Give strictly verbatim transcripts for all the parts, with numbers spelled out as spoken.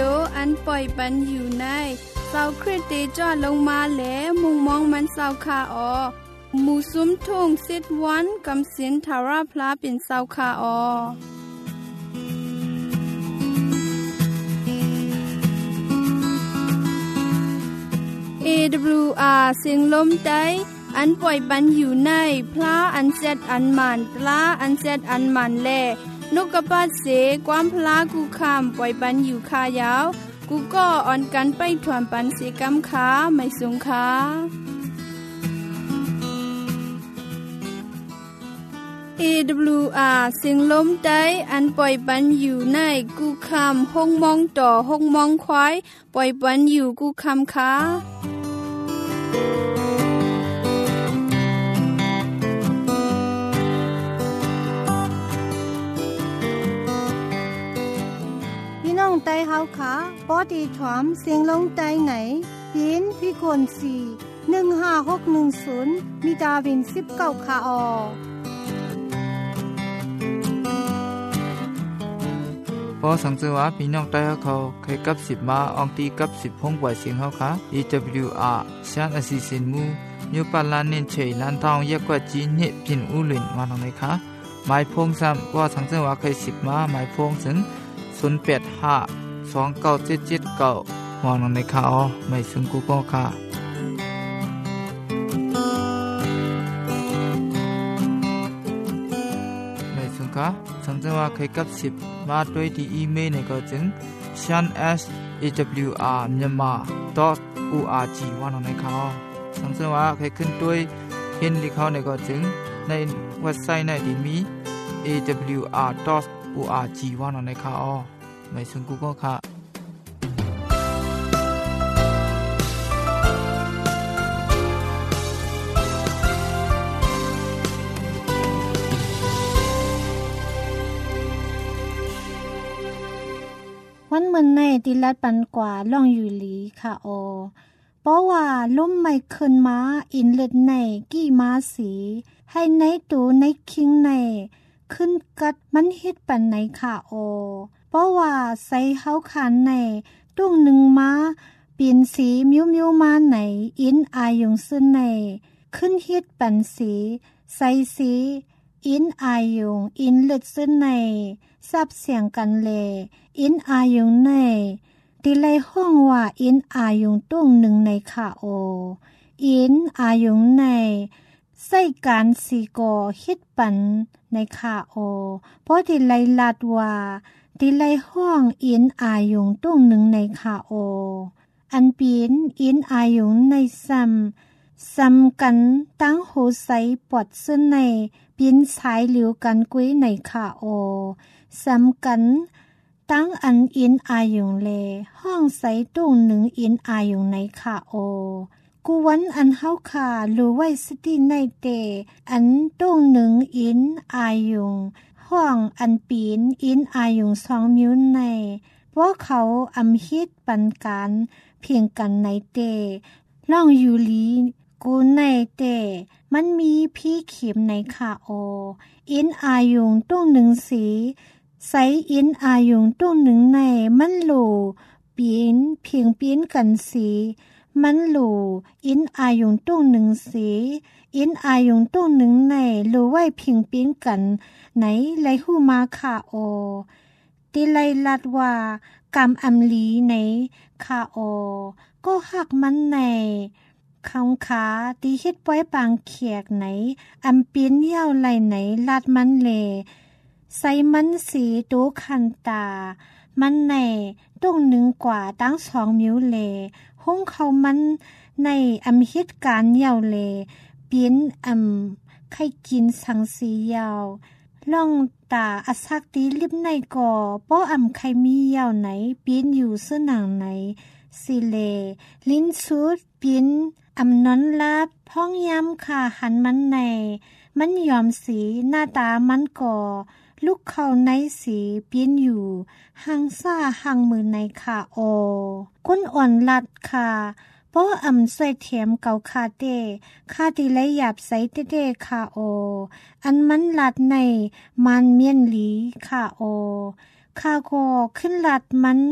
ดิโออันปล่อยปันอยู่ในเศร้าคริสเตจอลงมาแลมุงมองมันเศร้าคาออหมู่ซุ้มทุ่งซิดวันกำสินทาราพลาเป็นเศร้าคาออเอ ดับเบิลยู อาร์ เสียงลมใต้อันปล่อยปันอยู่ในพระอันเซดอันมันตลาอันเซดอันมันแลนกกระปาเสความพลากูคำปล่อยปันอยู่คายาวกูก็อ่อนกันไปถวนปันเสกำขาไม่สงขาเอ ดับเบิลยู อาร์ เสียงลมใต้อันปล่อยปันอยู่ในกูคำห้องมองต่อห้องมองควายปล่อยปันอยู่กูคำขาน้องไต้เฮาขาปอดีถวมเสียงลงไต้ไหนยินพี่คนสี่ หนึ่งห้าหกหนึ่งศูนย์มีดาวินสิบเก้าขาออพอสังเกตว่าพี่น้องไต้เฮาเขาเคยกับสิบมาอองตีกับสิบพงปล่อยเสียงเฮาค่ะ อี ดับเบิลยู อาร์ ชานอสิสินมูยูปาลานเน้นเฉยลานทองยกว่าจีนเนพินอูหลินมาทางไหนคะหมายพงซ้ำว่าสังเกตว่าเคยสิบมาหมายพงถึงศูนย์ แปด ห้า สอง เก้า เจ็ด เจ็ด เก้ามองลงในข่าวไม่ซึ่งกูก็ค่ะไม่ซึ่งค่ะสังเกตว่าเคยกับสิบมาด้วยที่อีเมลในก็จึง ชาน เอส เอ ดับเบิลยู อาร์ myanmar ดอท โอ อาร์ จี ว่าลงในข่าวสังเกตว่าเคยขึ้นด้วยเห็นลิข่าวในก็จึงในเว็บไซต์ในที่มี เอ ดับเบิลยู อาร์ ดอท โอ อาร์ จี ว่าลงในข่าวไม่ซึ่งกูก็ค่ะวันเหมือนในดิลัดปันกว่าล่องอยู่หลีค่ะโอเพราะว่าล่มไม่ขึ้นมาอินเล็ดในกี่มาสีให้ในตูในคิงในขึ้นกัดมันเฮ็ดปันไหนค่ะโอเพราะว่าใส่เฮาขานในตุ้งหนึ่งมาเปลี่ยนสีมิวมิวมาไหนอินอายงซึ่นในขึ้นเฮ็ดปันสีใส่สีอินอายงอินเล็ดซึ่นในซับเสียงกันเลอินอายงในติไลห้องว่าอินอายงตุ้งหนึ่งในค่ะโออินอายงในใส่การสีก่อเฮ็ดปันในค่ะโอเพราะติไลลาดว่าติไลห้องอินอายงตุ้งหนึ่งในค่ะโออันปีนอินอายงในซ้ำซ้ำกันตั้งโหใสปอดซึ่นในปีนสายเหลียวกันกุ้ยในค่ะโอซ้ำกันตั้งอันอินอายงเลห้องใสตุ้งหนึ่งอินอายงในค่ะโอกูวันอันเฮาค่ะรู้ไว้สติในเตอันตุ้งหนึ่งอินอายงห้องอันปีนอินอายงสองมิวในเพราะเขาอำฮิตปันการเพียงกันในเตล่องอยู่ลีกูในเตมันมีพี่เข็มในค่ะโออินอายงตุ้งหนึ่งสีใสอินอายงตุ้งหนึ่งในมันโหลปีนเพียงปีนกันสีมันโหลอินอายงตุ้งหนึ่งสีอินอายงตุ้งหนึ่งในโหลไว้เพียงปีนกันไหนไลหูมาค่ะโอติไลลัดว่ากำอำลีในค่ะโอก็หักมันในคำขาตีเฮ็ดไว้ปางเขียกไหนอำปีนเยี่ยวไหลไหนลัดมันเลใส่มันสีตูคันตามันในตุ้งหนึ่งกว่าตั้งสองมิวเลห้องเขามันในอำเหตุการณ์เยี่ยวเลเปลี่ยนอำไข่กินสังสียาวล่องตาอสักตีลิบในก่อป้ออำไข่มีเยี่ยวไหนเปลี่ยนอยู่เสื้อหนังไหนสิเลลิ้นสุดเปลี่ยนอำนอนลับพ้องย้ำค่ะหันมันในมันยอมสีหน้าตามันก่อลูกเขาในสีเปลี่ยนอยู่ห่างซ่าห่างมือในค่ะโอก้นอ่อนลัดค่ะป้ออำใส่เทียมเก่าคาเต้คาติไลหยาบใส่เต้เต้ค่ะโออันมันลัดในมันเมียนหลีค่ะโอคาโกขึ้นลัดมัน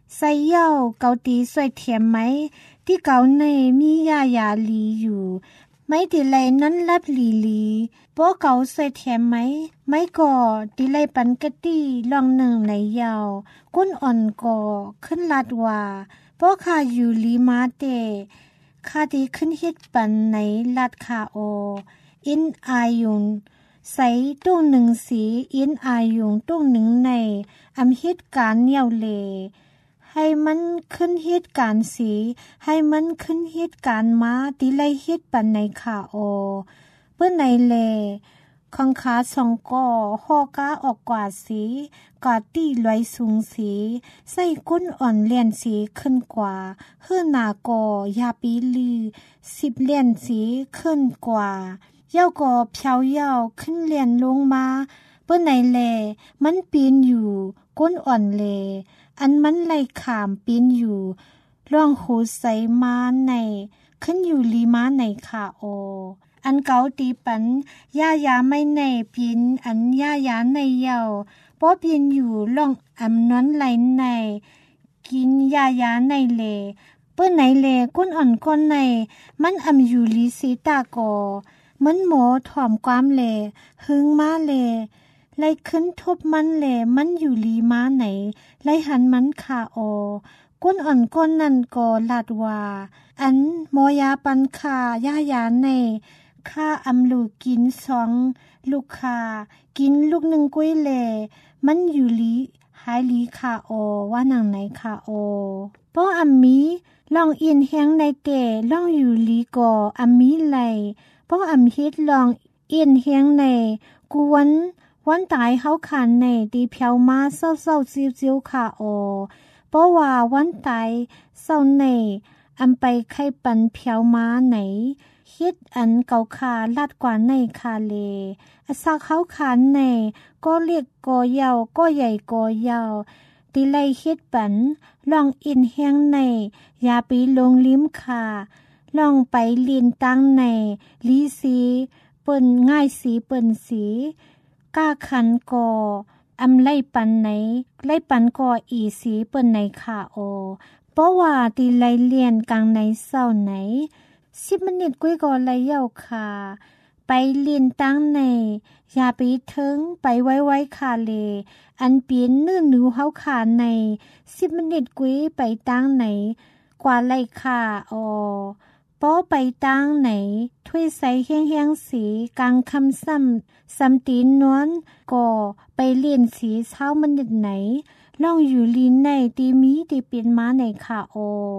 ใส่เย่าเกาตีสวยเทียมไหมที่เกาในมียายาลีอยู่ไม่ติไลนั้นรับลีลีป้อเกาสวยเทียมไหมไม่ก่อติไลปันกะตี้ลองหนึ่งในยาวก้นอ่อนก่อขึ้นลาดว่าป้อข้าอยู่ลีมาเตข้าที่ขึ้นเฮ็ดปันในลาดคาโออินอายุนใส่ตุ้งหนึ่งสีอินอายุงตุ้งหนึ่งในอำเหตุการณ์เนียวเลให้มันขึ้นเหตุการณ์สีให้มันขึ้นเหตุการณ์มาติไลเหตุปันในขาโอเปิ้นในเลข้องขาสองก่อหอกาออกกว่าสีกาตี้ลอยสูงสีใส่ก้นอ่อนเลียนสีขึ้นกว่าเฮือหนาก่อยาปีลือสิบเลียนสีขึ้นกว่าเย้าก่อเพียวเย้าขึ้นเลียนลงมาเปิ้นในเลมันปีนอยู่ก้นอ่อนเลอันมันไหลขามปีนอยู่ร่องหูใสมาในขึ้นอยู่ลีมาในขาโออันเกาตีปันย่ายาไม่ในปีนอันย่ายาในเยาป้อปีนอยู่ร่องอำนวนไหลในกินย่ายาในเลเปิ้นในเลก้นอ่อนก้นในมันอำอยู่ลีสีตากอมันหมอถ่อมความเลหึงมาเลไล่ขึ้นทบมันแหลมันอยู่ลีมาไหนไล่หันมันขาโอก้นอ่อนก้นนั่นก็ลาดว่าอันหมอยาปันขาย่ายาในข้าอำลูกกินสองลูกคากินลูกหนึ่งกุ้ยแหลมันอยู่ลีหายลีขาโอว่าหนังไหนขาโอป้ออำมีลองอินแห้งในเตลองอยู่ลีก่ออำมีไหลป้ออำเฮ็ดลองอินแห้งในกวนวันตายเขาขันในตีเพียวมาเศร้าๆซิวๆค่ะโอเพราะว่าวันตายเศร้าในอำไปไข่ปันเพียวมาไหนเฮ็ดอันเก่าคาลาดกว่าในคาเลอาซาเขาขันในก็เรียกกอยาวก็ใหญ่กอยาวตีไลเฮ็ดปันลองอินแห้งในยาปีลงลิ้มคาลองไปลีนตั้งในลีสีเปิ้นง่ายสีเปิ้นสีก้าขันกออำไล่ปันไหนไล่ปันกออีสีเปิ้นในขาโอเพราะว่าตีไลเลียนกลางในเศร้าไหนสิบมินิตกุ้ยกอไลเย้าค่ะไปเลียนตั้งในอย่าไปถึงไปไว้ไว้คาเลอันเปลี่ยนนื้อหนูเฮาขาในสิบมินิตกุ้ยไปตั้งไหนกว่าไลค่ะออป้อไปตั้งไหนถ้วยใสแห้งๆสีกลางคำซ้ำซ้ำตีนนวลก่อไปเลียนสีเช้ามันนิดไหนล่องอยู่ลีนในตีมีตีเปลี่ยนมาในค่ะโอ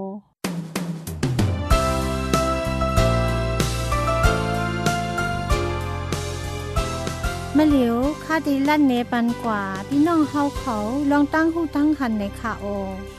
มาเหลียวคาดีลั่นเนปันกว่าพี่น้องเฮาเขาลองตั้งหูตั้งคันในค่ะโอ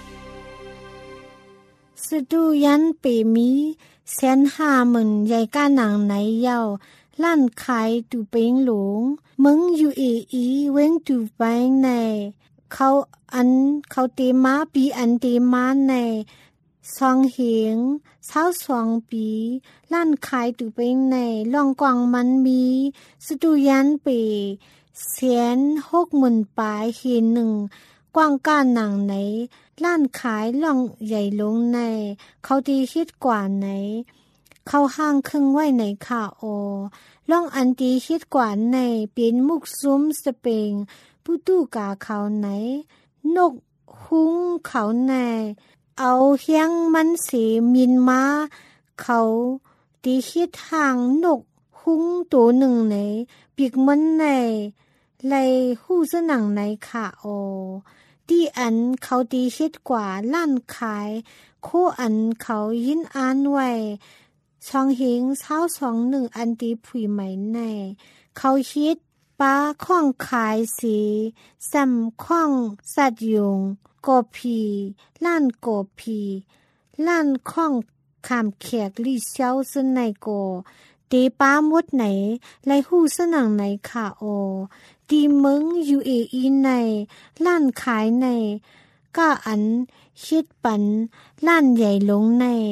สดูยันเปมีแสนห้าหมื่นใหญ่ก้าหนังไหนเย้าลั่นขายตูเป้งหลงมึงอยู่เออีเว้งตูไปในเขาอันเขาเตมาปีอันเตมาในสองเหงเช้าสองปีลั่นขายตูเป้งในลองกวางมันมีสดูยันเปแสนหกหมื่นปลายเห็นหนึ่งกว้างก้านหนังไหนล้านขายล่องใหญ่ลงในเขาดีฮิตกว่าไหนเขาห้างครึ่งไว้ในขาโอล่องอันดีฮิตกว่าในเป็นมุกซุ้มสเปงผู้ตู้กาเขาไหนนกหุ้งเขาในเอาเฮียงมันสีมินมาเขาดีฮิตห่างนกหุ้งตัวหนึ่งไหนปีกมันในไลหู้สนังในขาโอดีอันเขาดีฮิตกว่าล้านขายโคอันเขายินอ่านไว้ช่องหิงเช้าสองหนึ่งอันดีผุยใหม่ในเขาฮิตปลาข้องขายสีซ้ำข้องสัตว์ยุงกบผีล้านกบผีล้านข้องขามแขกลี่เช้าซึ่งในโกตีป้ามดไหนไลหู้สนังในขาโอดีมึงยูเออีในล้านขายในก้าอันคิดปันล้านใหญ่ลงใน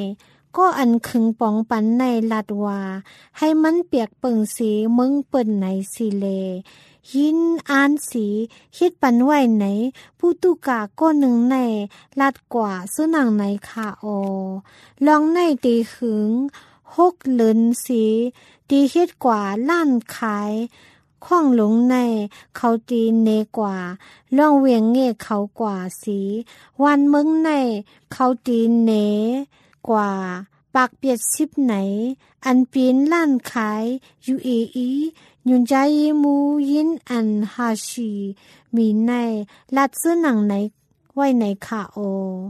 ก็อันคึงปองปันในลัดว่าให้มันเปียกเปิงสีมึงเปิ่นไหนสิเลยินอ่านสีคิดปันไว้ไหนผู้ตุกาก็หนึ่งในลัดกว่าซื้อหนังในค่ะโอลองในตีขึงหกเลินสีตีคิดกว่าล้านขายข้องหลงในเขาตีเนกว่าล่องเวียงเงกเขากว่าสีวันมึงในเขาตีเนกว่าปากเปียดสิบไหนอันปีนล้านขาย ยู เอ อี ยุนใจมูยินอันฮาชีมีในลัดซื้อหนังไหนไว้ในค่ะโอ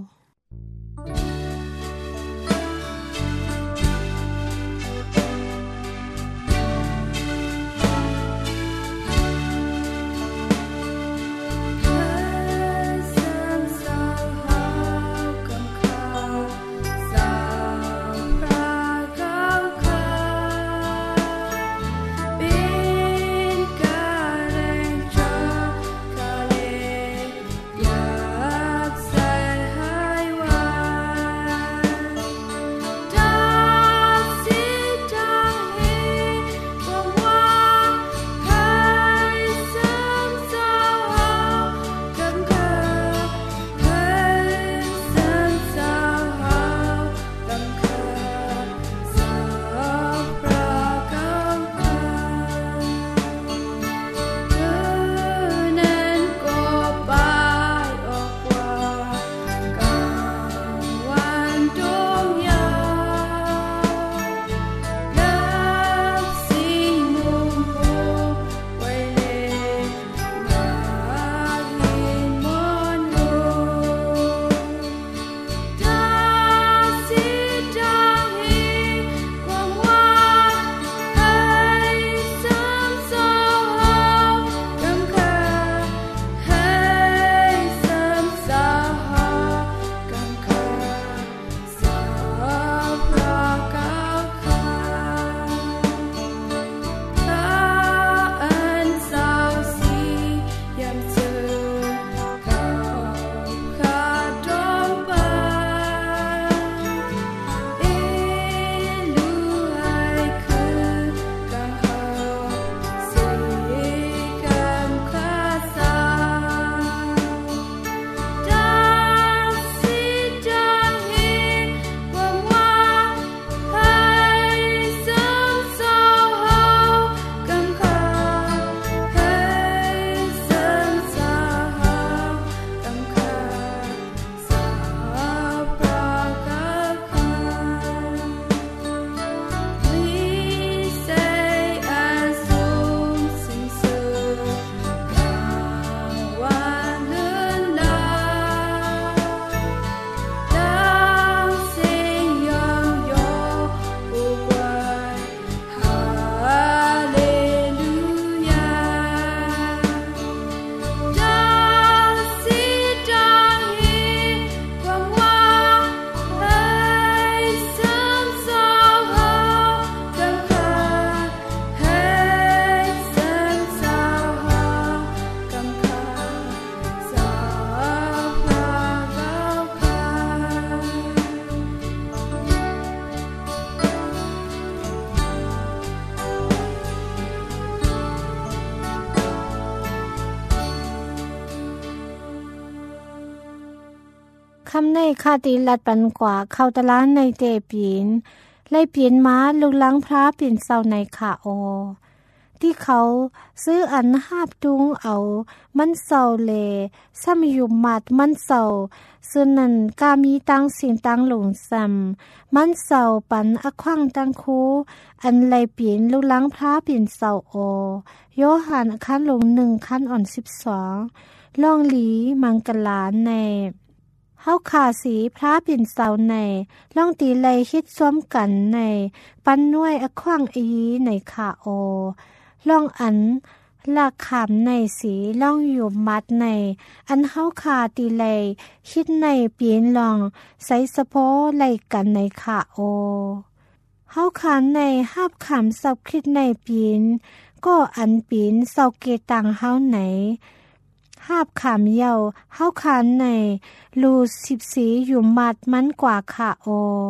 คำในคาติลัดปันกว่าเข้าตลาดในเตปีนไล่เปลี่ยนม้าลุกลังพระเปลี่ยนเศร้าในขาโอที่เขาซื้ออันหาบตุงเอามันเศร้าเลซ้ำอยู่มัดมันเศร้าซึ่งนั้นกามีตังสิ่งตังหลงซ้ำมันเศร้าปันอควังตังคูอันไล่เปลี่ยนลุกลังพระเปลี่ยนเศร้าโอโยหันขั้นลงหนึ่งขั้นอ่อนสิบสองล่องหลีมังกลาในเฮาขาสีพระปิ่นเสาในล่องตีไลฮิตซ้อมกันในปันน้วยอควังอีในขาโอล่องอันลากขามในสีล่องอยู่มัดในอันเฮาขาตีไลฮิตในเปลี่ยนลองใส่สะโพไลกันในขาโอเฮาขานในหาบขามสับคิดในเปลี่ยนก็อันปีนเสาเกตังเฮาไหนหาบขามเยาเฮาคานในลูสิบสีอยู่มัดมันกว่าขาโอ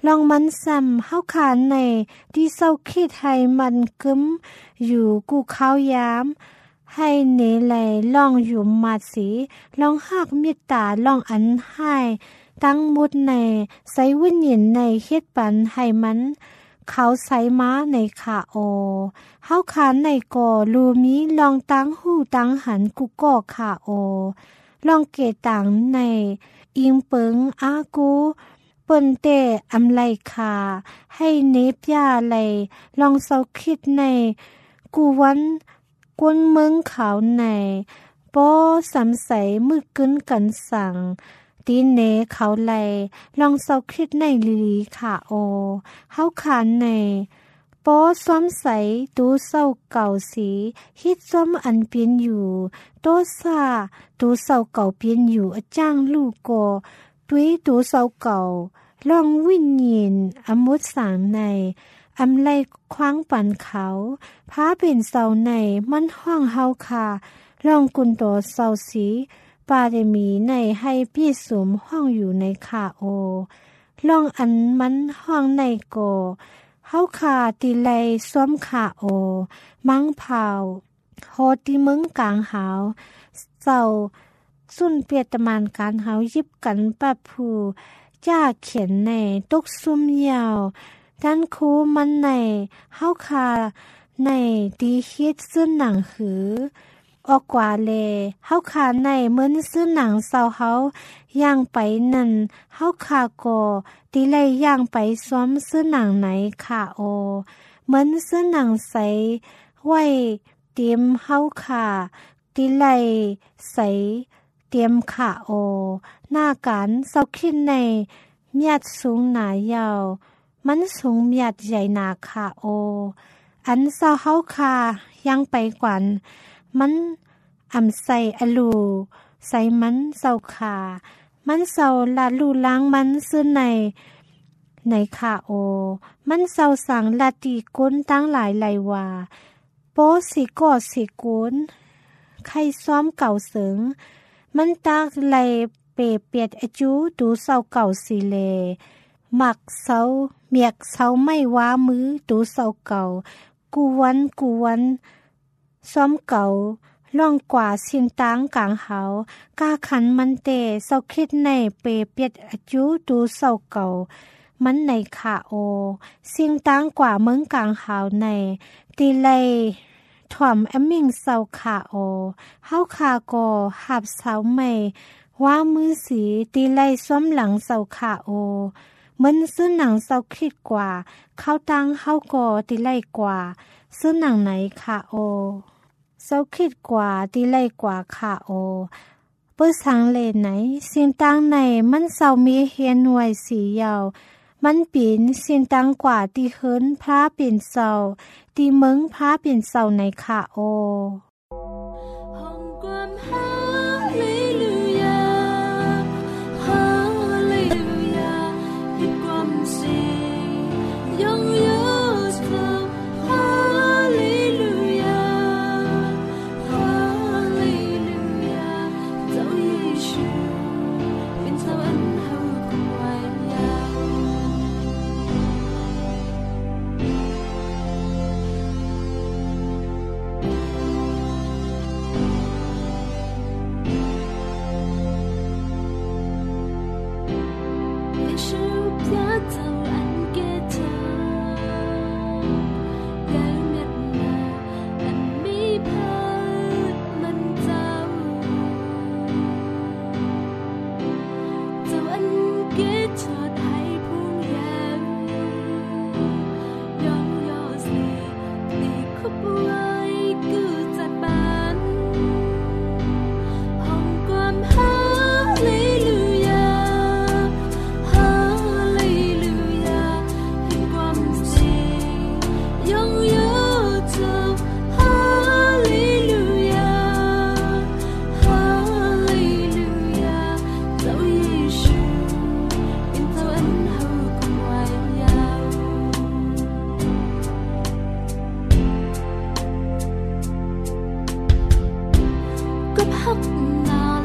ลองมันซ้ำเฮาขานในที่เศร้าคิดให้มันกึ้มอยู่กูข้าวยามให้เนลัยลองอยู่มาสีลองหักเมตตาลองอันให้ตั้งมุดในใส่วิญญาณในเฮ็ดปันให้มันเขาใส่ม้าในขาโอเฮาขานในก่อลูมีลองตั้งหูตั้งหันกูก่อขาโอลองเกตังในอิงเปิงอากูเปิ้นเตอำไลคาให้เนบยาไหลลองเศร้าคิดในกูวันกวนเมืองเขาในป้อสำใสมือกึ้นกันสั่งตีเนเขาไหลลองเศร้าคิดในลีลีขาโอเฮาขานในป้อซ้อมใสตูเศร้าเก่าสีฮิตซ้อมอันเปลี่ยนอยู่โตซาตูเศร้าเก่าเปลี่ยนอยู่อจ้างลูกก็ตุยตูเศร้าเก่าลองวิญญาณอมุตสางในอำไลคว้างปันเขาพาเป็นเศร้าในมันห้องเฮาคาลองกุนโตเศร้าสีปาเดมีในให้พี่สมห้องอยู่ในขาโอลองอันมันห้องในโกเฮาคาติไลซ้อมขาโอมังเผาโฮติมึงกลางหาวเศร้าสุนเปียตมานการหาวยิบกันปะผูจ้าเขียนในตุกซุ่มยาวด้านคูมันในเฮาคาในดีฮิตซื้อหนังหือออกกว่าเลเฮาคาในเหมือนซื้อหนังเศร้าเฮาย่างไปนั่นเฮาคาโกตีไลย่างไปซ้อมซื้อหนังไหนค่ะโอเหมือนซื้อหนังใสไว้เตรียมเฮาคาตีไลใสเตรียมค่ะโอหน้าการเศร้าคิดในเมียดสูงหนายาวมันสูงเมียดใหญ่หนาค่ะโออันเศร้าเฮาคายังไปกว่ามันอ่ำใส่อลูใส่มันเศร้าขามันเศร้าลาลูล้างมันซื้อในในค่ะโอมันเศร้าสั่งลาตีก้นตั้งหลายไหลว่าโปสิกอสิกุนใครซ้อมเก่าเสิงมันตากไหลเปเปียดอจูดูเศร้าเก่าสิเลหมักเศร้าเมียกเศร้าไม่ว้ามือดูเศร้าเก่ากูวันกูวันซ้อมเก่าล่องกว่าสินตางกลางเฮากาขันมันเตเศร้าคิดในเปเปียดอจูดูเศร้าเก่ามันในขาโอสิงตางกว่าเมืองกลางเฮาในตีไลถ่อมแอมมิงเศร้าขาโอเฮาคาโกหับเสาไม่ว่ามือสีตีไลซ้อมหลังเศร้าขาโอมันซื้อหนังเศร้าคิดกว่าเข้าตังเฮาโกตีไลกว่าซื้อหนังไหนขาโอเศร้าคิดกว่าตีไลกว่าขาโอเปิ้สังเลไหนสินตางในมันเศร้ามีเฮียนหน่วยสียาวมันปีนสินตังกว่าตีเฮิรนพระเปลี่ยนเศร้าตีเมืองพระเปลี่ยนเศร้าในขาโอ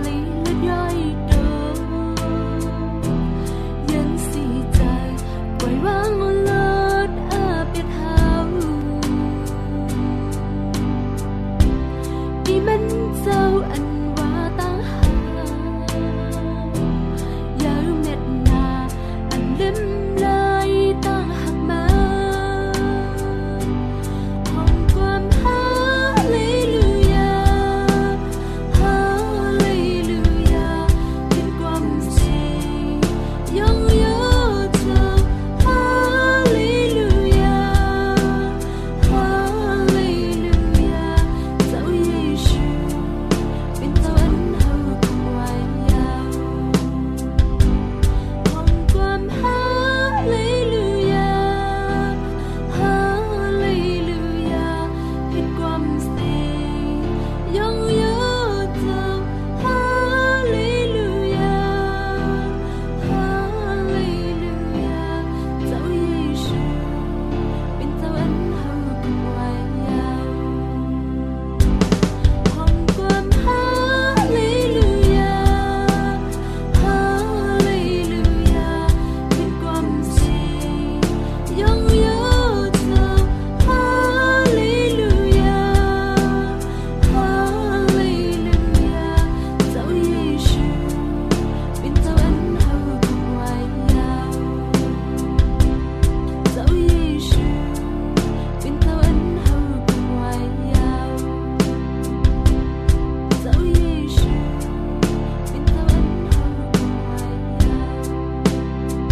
ไว้มันเจ้าอันว่าตั้งหาอย่าเม็ดนาอันลืมเลยตั้งหักมาของความฮาเลลูยาฮาเลลูยาเป็นความจริงยังอยู่เจ้าฮาเลลูยาฮาเลลูยาเจ้าเยซูเป็นเจ้าอันเฮาควายยาวของความฮาเลลูยาฮาเลลูยาเป็นความจริงยังอยู่เจ้าฮาเลลูยาฮาเลลูยาเจ้าเยซูเป็นเจ้าอันเฮาควายยาวของความฮาเลลูยาฮาเลลูยาเป็นความจริงยังอยู่เจ้าฮาเลลูยาฮาเลลูยาเจ้าเยซูเป็นเจ้าอันเฮาควายยาวเจ้าเยซูเป็นเจ้าอันเฮาควายยาวเจ้าเยซูเป็นเจ้าอันเฮาควายยาว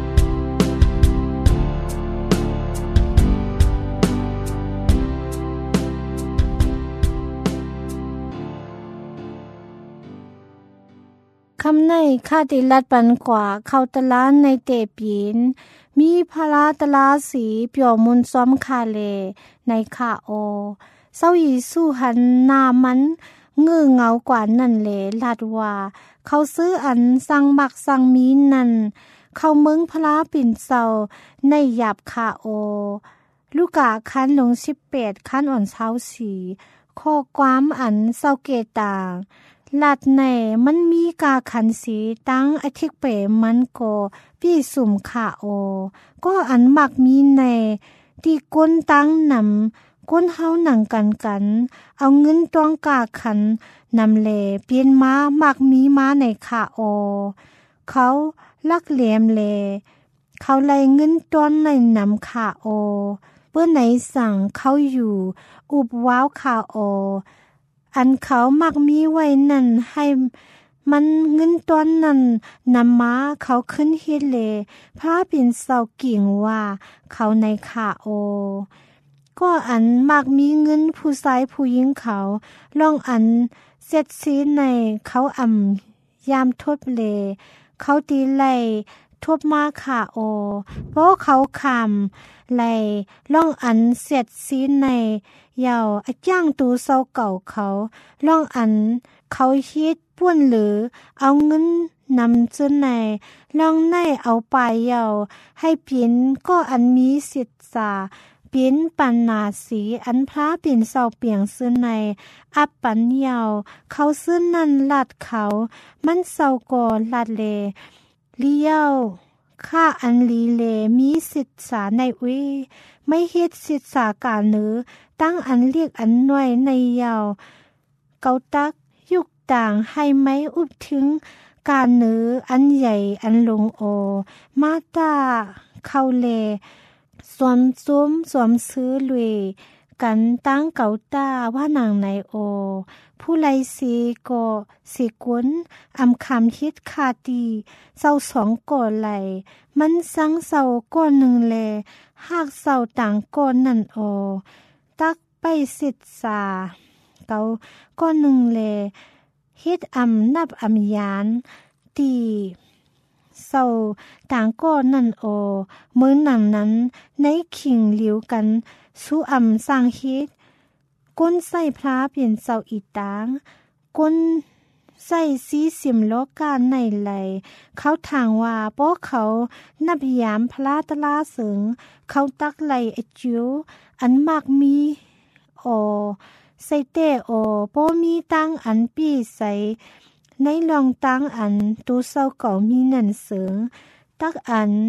คำในคาติลัดปันกว่าเข้าตะลานในเตปีนมีพลาตะลาสีเปียวมุนซ้อมคาเลในคาโอเศร้ายีสู้หันหน้ามันเงื้อเงากว่านั่นเลลัดว่าเขาซื้ออันสั่งมักสั่งมีนั่นเขาเมืองพลาปิ่นเศร้าในหยาบคาโอลูกาคันลงสิบแปดคันอ่อนเช้าสีข้อความอันเศร้าเกตางลัดในมันมีกาขันสีตั้งอธิกเปมันโกพี่สุ่มขาโอก็อันมักมีในที่ก้นตั้งนำก้นเฮาหนังกันกันเอาเงินตวงกาขันนำเลเปลี่ยนม้ามักมีม้าในขาโอเขาลักเหลี่ยมเลเขาไล่เงินตวนในนำขาโอเพื่อไหนสั่งเขาอยู่อุบว้าวขาโออันเขามักมีไว้นั่นให้มันเงินต้นนั้นนำมาเขาขึ้นเฮ็ดเลพระปิ่นเศร้ากิ่งว่าเขาในขาโอก็อันมักมีเงินผู้ชายผู้หญิงเขาลองอันเสร็จสีในเขาอ่ำยามทบเลเขาตีไล่ทบมาขาโอเพราะเขาคำไล่ล่องอันเสร็จสีในยาวอาจ้างตูเศร้าเก่าเขาล่องอันเขาฮิดป้วนหรือเอาเงินนำจนในล่องในเอาไปยาวให้เปลี่ยนก็อันมีสิทธิ์สาเปลี่ยนปันนาสีอันพระเปลี่ยนเศร้าเปียงซื้อในอับปันยาวเขาซื้อนั่นลัดเขามันเศร้าก่อลัดเลเลี้ยวข้าอันลีเลมีสิทธิ์สาในอุยไม่เฮ็ดสิทธิ์สาการเนือตั้งอันเรียกอันหน่วยในยาวเกาตักยุกต่างให้ไม่อุบถึงการเนืออันใหญ่อันลงโอมาตาเข้าเลสวมซุ้มสวมซื้อลุยกันตั้งเกาตาว่านางในโอผู้ไลสีก็สิกุนอำคำฮิตคาตีเศร้าสองก่อไหลมันสังเศร้าก้อนหนึ่งแลหากเศร้าต่างก้อนนั่นโอตักไปสิทธสาเกาก้อนหนึ่งแลฮิตอำนับอำยานตีเศร้าต่างก้อนนั่นโอเมื่อหนังนั้นในขิงเหลียวกันสู้อำสร้างฮิตก้นใส่พระเปลี่ยนเศร้าอีตางก้นใส่สีสิมโลกาในไหลเขาทางว่าป้อเขานับยามพระตะลาเสิงเขาตักไหลไอจิวอันมากมีโอใส่เตโอป้อมีตั้งอันปีใส่ในลองตั้งอันตูเศร้าเก่ามีนันเสิงตักอัน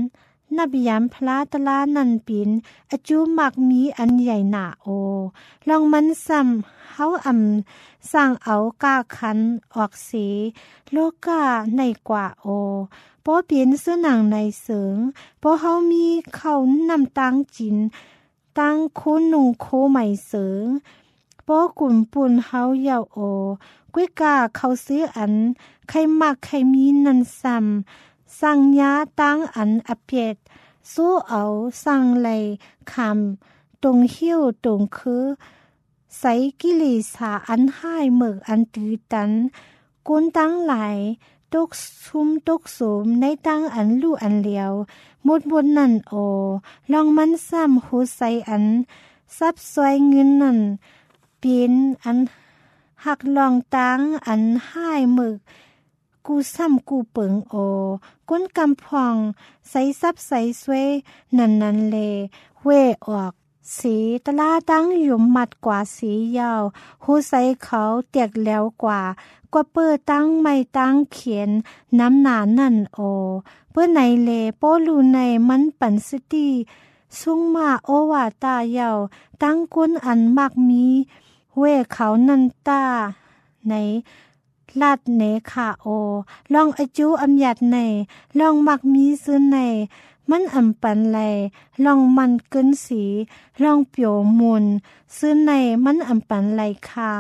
นับยามพลาตลานันปินอจูมักมีอันใหญ่หนาโอลองมันซ้ำเฮาอำสร้างเอากาคันออกสีโลกาในกว่าโอปอเปลี่ยนซื้อหนังในเสริงปอเฮามีเข้านำตังจินตังโคนุงโคใหม่เสริงปอกลุ่มปุ่นเฮาเยาโอกุ้ยกาเขาซื้ออันใครมักใครมีนันซ้ำสั่งยาตังอันอเปียดสู้เอาสั่งไหลคำตรงหิ้วตรงคือใส่กิเลสาอันห้ายเมือกอันตือตันกุนตั้งหลายตกซุมตกสมในตั้งอันลู่อันเหลียวหมดบนนั่นโอลองมันซ้ำหูใส่อันซับซอยเงินนั่นเปลี่ยนอันหักลองตังอันห้ายเมือกกูซ้ำกูเปิงโอก้นกำพองใส่ซับใส่สวยนันนันเลเวออกสีตลาตั้งหยุมมัดกว่าสียาวหูใส่เขาเตียกแล้วกว่ากว่าเปิดตั้งไม่ตั้งเขียนน้ำหนานั่นโอเพื่อในเลโปลูในมันปันสตีซุงมาโอวาตายาวตั้งก้นอันมากมีเวเขานันตาในลาดเนคาโอลองอจูอำยัดในลองมักมีซื้อในมันอำปันไหลลองมันเกินสีลองเปียวมุนซื้อในมันอำปันไหลคา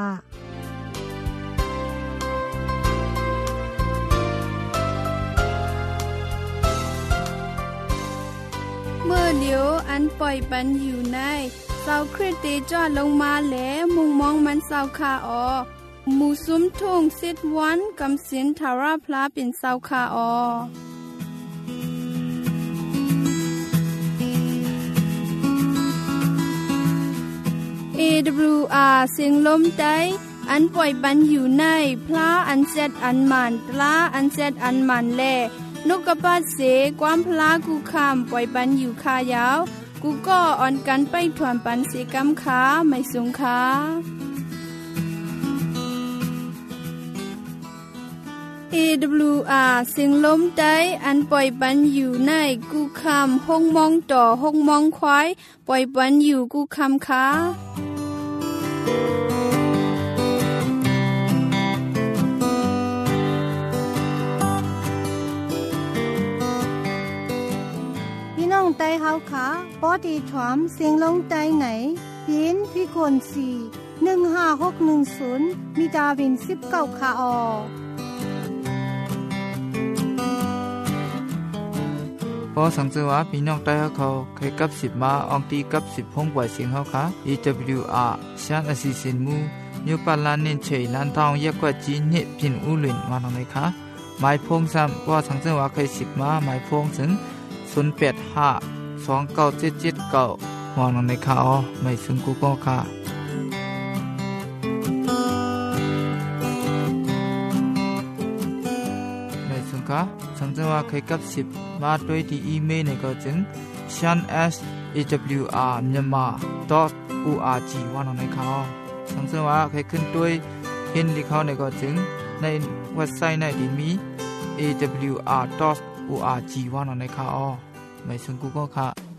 เมื่อเลียวอันปล่อยปันอยู่ในเสาคริสเตจอดลงมาแล้วมุงมองมันเสาคาออมูซุมทุ่งสิดวันกำสินทาราพลาเป็นเสาคาออเอ ดับเบิลยู อาร์ เสียงลมใต้อันปล่อยปันอยู่ในพลาอันเซดอันมันตลาอันเซดอันมันแลนกกระปัดเสความพลากูคำปล่อยปันอยู่คายาวกูก็อ่อนกันไปถวนปันเสกำขาไม่สงขาเอ ดับเบิลยู อาร์ เสียงลมใต้อันปล่อยปันอยู่ในกูคำห้องมองต่อห้องมองควายปล่อยปันอยู่กูคำขาไต้เฮาขาปอดีถวมเสียงลงใต้ไหนปีนพี่คนสี่หนึ่งห้าหกหนึ่งศูนย์มีดาวินสิบเก้าคาออพอสังเกตว่าพี่น้องใต้เขาเคยกับสิบมาอองตีกับสิบห้องไหวเสียงเขาค่ะ อี ดับเบิลยู อาร์ ชานอสิสินมูนิวปาลานินเฉยลันทองแยกกว่าจีนเนี่ยพินอุลินมาตรงไหนคะหมายพงซ้ำพอสังเกตว่าเคยสิบมาหมายพงถึงศูนย์แปดห้าสองเก้าเจ็ดเจ็ดเก้ามองลงในข่าวไม่ซึ่งกูก็ค่ะไม่ซึ่งค่ะสังเกตว่าเคยกับสิบมาด้วยที่อีเมลในก็จึง shan s a w r myanmar dot org ว่าลงในข่าวสังเกตว่าเคยขึ้นด้วยเห็นที่เขาในก็จึงในเว็บไซต์ในที่มี เอ ดับเบิลยู อาร์ ดอท org ว่าลงในข่าวไม่ซึ่งกูก็ค่ะ